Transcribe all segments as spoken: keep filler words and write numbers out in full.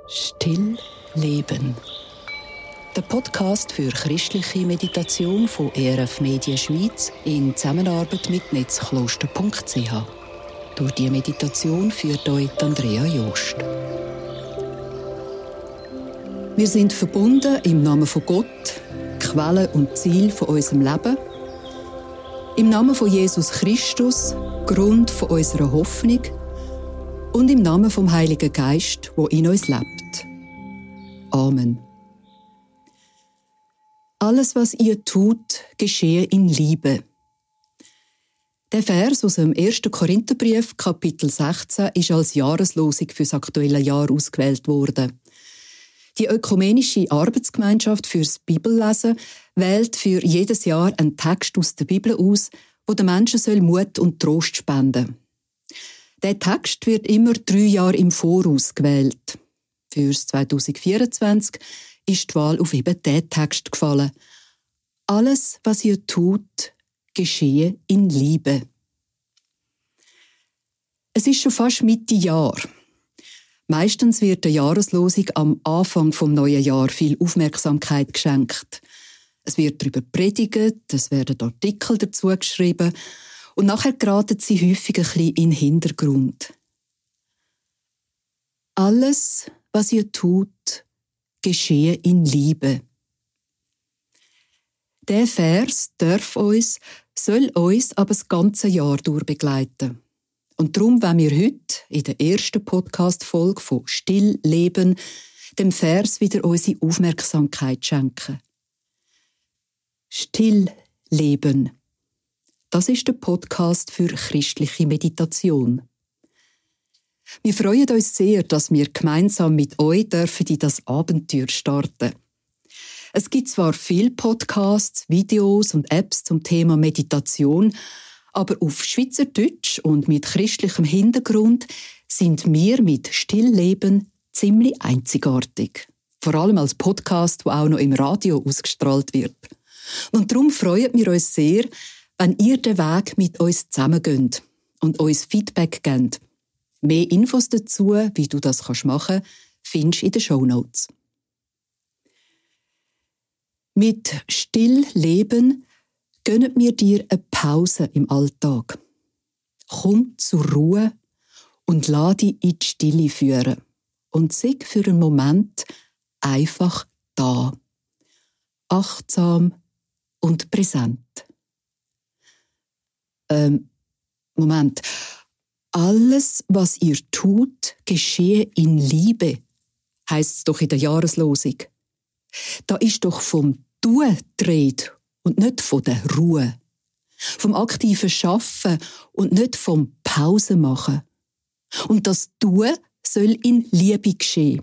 Still leben. Der Podcast für christliche Meditation von E R F Medien Schweiz in Zusammenarbeit mit netzkloster punkt c h. Durch die Meditation führt euch Andrea Jost. Wir sind verbunden im Namen von Gott, Quelle und Ziel von unserem Leben. Im Namen von Jesus Christus, Grund von unserer Hoffnung. Und im Namen vom Heiligen Geist, der in uns lebt. Amen. Alles, was ihr tut, geschehe in Liebe. Der Vers aus dem ersten Korintherbrief, Kapitel sechzehn, ist als Jahreslosung für das aktuelle Jahr ausgewählt worden. Die ökumenische Arbeitsgemeinschaft fürs Bibellesen wählt für jedes Jahr einen Text aus der Bibel aus, wo den Menschen Mut und Trost spenden soll. Der Text wird immer drei Jahre im Voraus gewählt. Für zwanzig vierundzwanzig ist die Wahl auf eben diesen Text gefallen. Alles, was ihr tut, geschehe in Liebe. Es ist schon fast Mitte Jahr. Meistens wird der Jahreslosung am Anfang vom neuen Jahr viel Aufmerksamkeit geschenkt. Es wird darüber predigt, es werden Artikel dazu geschrieben und nachher geraten sie häufig ein bisschen in den Hintergrund. Alles, was ihr tut, geschehe in Liebe. Der Vers darf uns, soll uns aber das ganze Jahr durch begleiten. Und darum wollen wir heute in der ersten Podcast-Folge von Still leben dem Vers wieder unsere Aufmerksamkeit schenken. Still leben. Das ist der Podcast für christliche Meditation. Wir freuen uns sehr, dass wir gemeinsam mit euch dürfen in das Abenteuer starten. Es gibt zwar viele Podcasts, Videos und Apps zum Thema Meditation, aber auf Schweizerdeutsch und mit christlichem Hintergrund sind wir mit Stillleben ziemlich einzigartig. Vor allem als Podcast, der auch noch im Radio ausgestrahlt wird. Und darum freuen wir uns sehr, wenn ihr den Weg mit uns zusammengeht und uns Feedback gebt. Mehr Infos dazu, wie du das machen kannst, findest du in den Shownotes. Mit Stillleben gönnen wir dir eine Pause im Alltag. Komm zur Ruhe und lass dich in die Stille führen. Und sei für einen Moment einfach da. Achtsam und präsent. Ähm, Moment. Alles, was ihr tut, geschehe in Liebe, heisst es doch in der Jahreslosung. Da ist doch vom Tun die Rede und nicht von der Ruhe. Vom aktiven Schaffen und nicht vom Pause machen. Und das Tun soll in Liebe geschehen.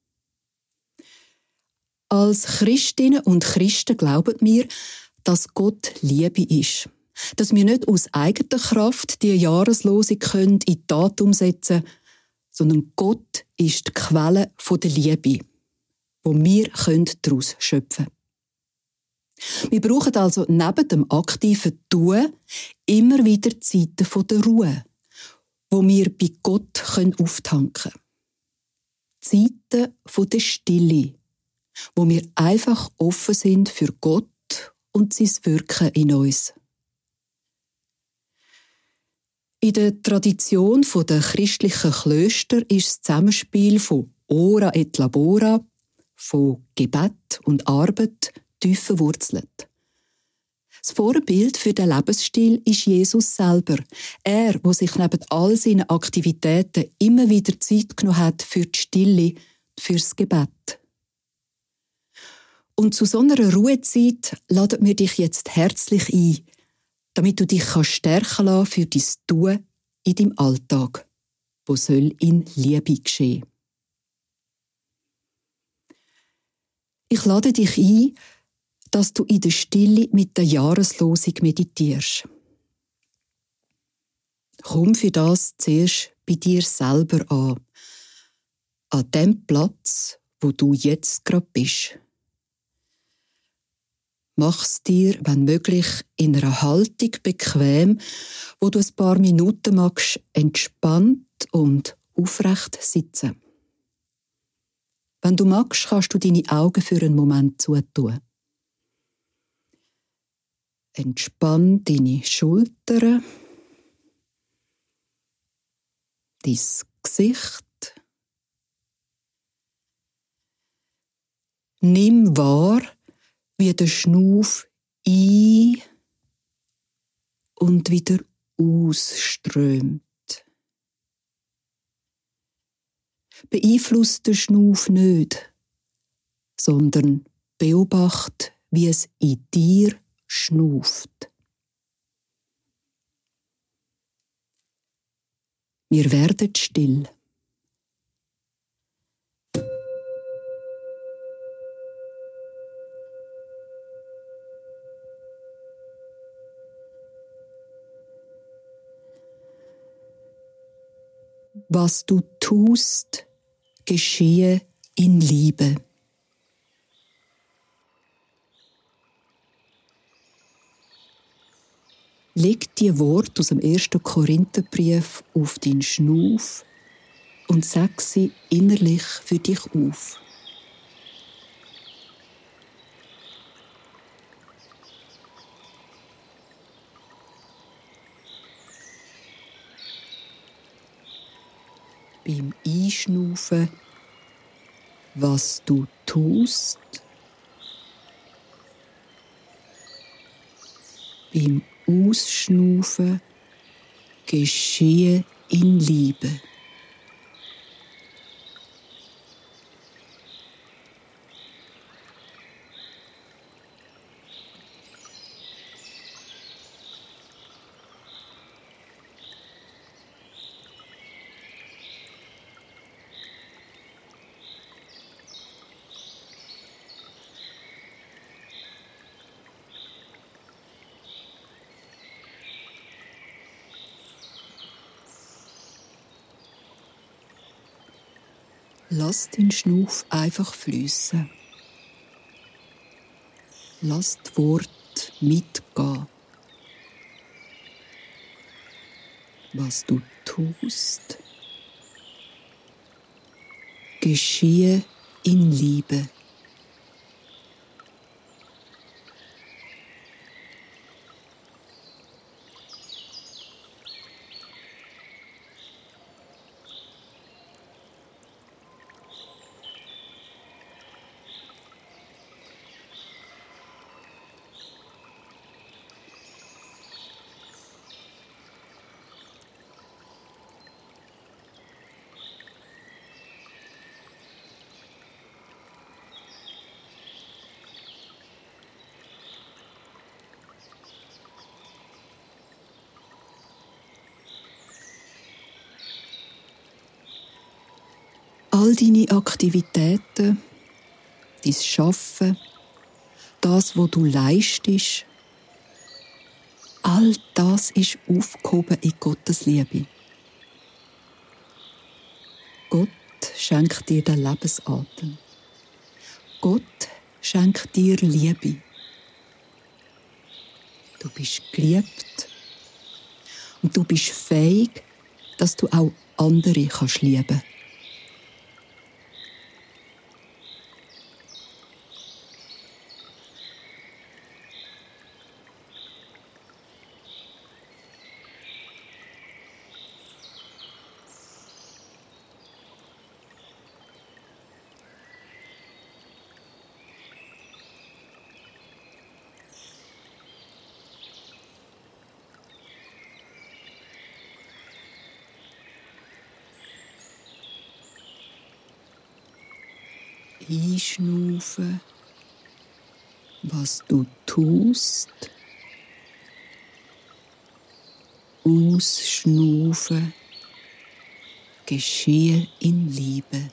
Als Christinnen und Christen glauben wir, dass Gott Liebe ist. Dass wir nicht aus eigener Kraft die Jahreslosung in die Tat umsetzen können, sondern Gott ist die Quelle der Liebe, wo wir daraus schöpfen können. Wir brauchen also neben dem aktiven Tun immer wieder Zeiten der Ruhe, wo wir bei Gott auftanken können. Zeiten der Stille, wo wir einfach offen sind für Gott und sein Wirken in uns. In der Tradition der christlichen Klöster ist das Zusammenspiel von Ora et Labora, von Gebet und Arbeit, tief verwurzelt. Das Vorbild für den Lebensstil ist Jesus selber. Er, der sich neben all seinen Aktivitäten immer wieder Zeit genommen hat für die Stille, fürs Gebet. Und zu so einer Ruhezeit laden wir dich jetzt herzlich ein, damit du dich stärken lassen für dein Tun in deinem Alltag, wo soll in Liebe geschehen. Ich lade dich ein, dass du in der Stille mit der Jahreslosung meditierst. Komm für das zuerst bei dir selber an, an dem Platz, wo du jetzt gerade bist. Mach's dir, wenn möglich, in einer Haltung bequem, wo du ein paar Minuten magst, entspannt und aufrecht sitzen. Wenn du magst, kannst du deine Augen für einen Moment zutun. Entspann deine Schultern, dein Gesicht. Nimm wahr, wie der Schnuff ein- und wieder ausströmt. Beeinflusst den Schnuff nicht, sondern beobachte, wie es in dir schnuft. Wir werden still. Was du tust, geschehe in Liebe. Leg die Worte aus dem ersten Korintherbrief auf deinen Schnuff und sag sie innerlich für dich auf. Beim Einschnaufen, was du tust. Beim Ausschnaufen, geschehe in Liebe. Lass den Schnuff einfach fliessen. Lass die Worte mitgehen. Was du tust, geschehe in Liebe. All deine Aktivitäten, dein Schaffen, das, was du leistest, all das ist aufgehoben in Gottes Liebe. Gott schenkt dir den Lebensatem. Gott schenkt dir Liebe. Du bist geliebt und du bist fähig, dass du auch andere kannst lieben. Einschnaufen, was du tust. Ausschnaufen, geschehe in Liebe.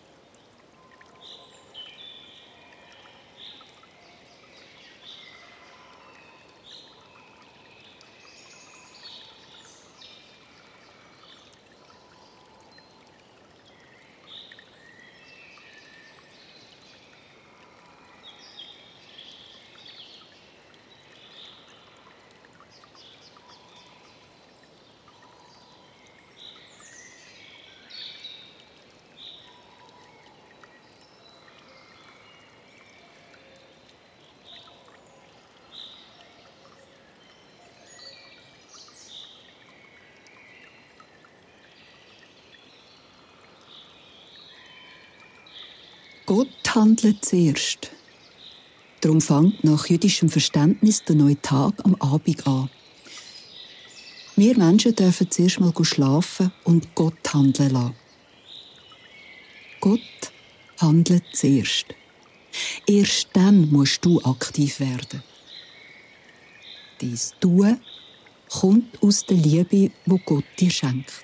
Gott handelt zuerst. Darum fängt nach jüdischem Verständnis der neue Tag am Abend an. Wir Menschen dürfen zuerst mal schlafen und Gott handeln lassen. Gott handelt zuerst. Erst dann musst du aktiv werden. Dein Tun kommt aus der Liebe, die Gott dir schenkt.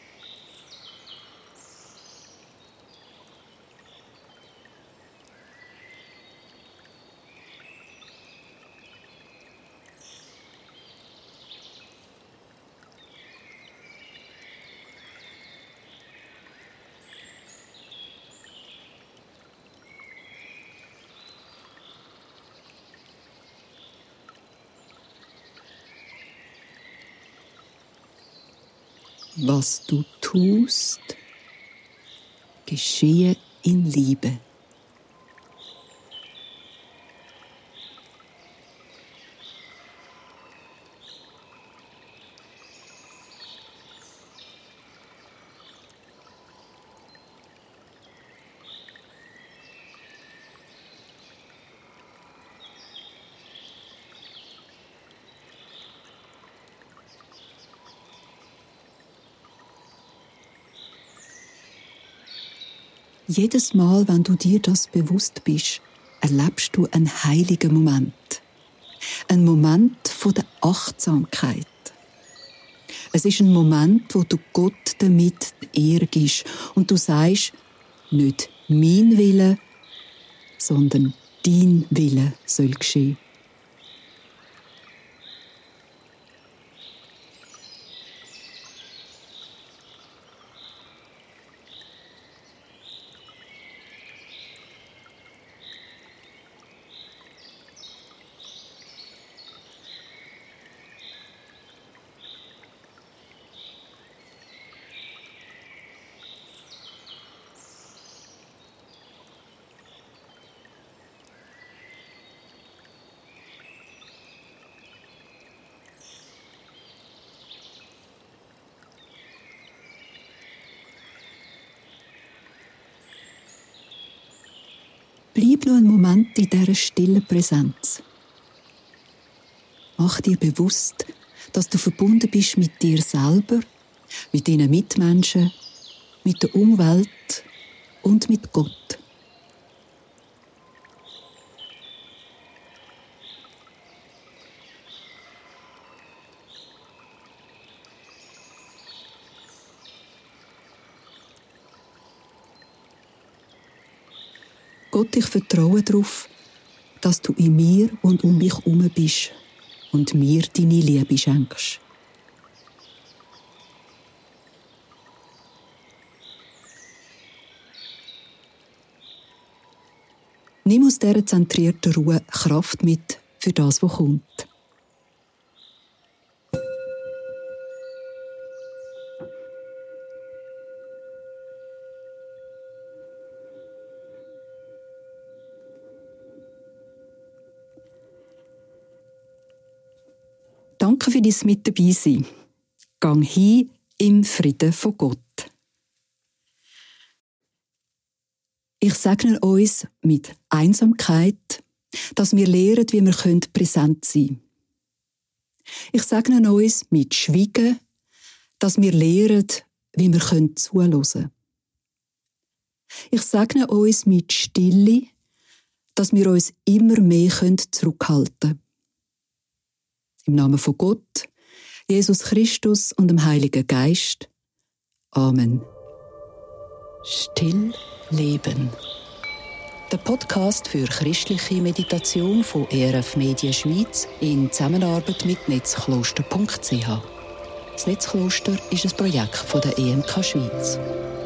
Was du tust, geschehe in Liebe. Jedes Mal, wenn du dir das bewusst bist, erlebst du einen heiligen Moment. Ein Moment von der Achtsamkeit. Es ist ein Moment, wo du Gott damit die Ehre gibst und du sagst, nicht mein Wille, sondern dein Wille soll geschehen. Bleib nur einen Moment in dieser stillen Präsenz. Mach dir bewusst, dass du verbunden bist mit dir selber, mit deinen Mitmenschen, mit der Umwelt und mit Gott. Gott, ich vertraue darauf, dass du in mir und um mich herum bist und mir deine Liebe schenkst. Nimm aus dieser zentrierten Ruhe Kraft mit für das, was kommt. Danke für dein Mit dabei sein. Gang hin im Frieden von Gott. Ich segne uns mit Einsamkeit, dass wir lernen, wie wir präsent sein können. Ich segne uns mit Schweigen, dass wir lernen, wie wir zuhören können. Ich segne uns mit Stille, dass wir uns immer mehr zurückhalten können. Im Namen von Gott, Jesus Christus und dem Heiligen Geist. Amen. Still leben. Der Podcast für christliche Meditation von E R F Media Schweiz in Zusammenarbeit mit netzkloster punkt c h. Das Netzkloster ist ein Projekt von der E M K Schweiz.